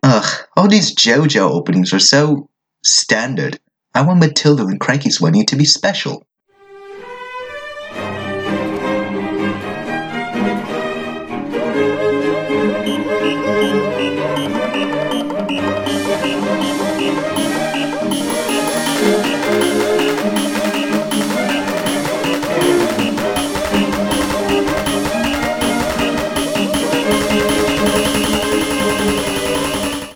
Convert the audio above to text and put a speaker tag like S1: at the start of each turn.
S1: Ugh, all these JoJo openings are so standard. I want Matilda and Cranky's wedding to be special.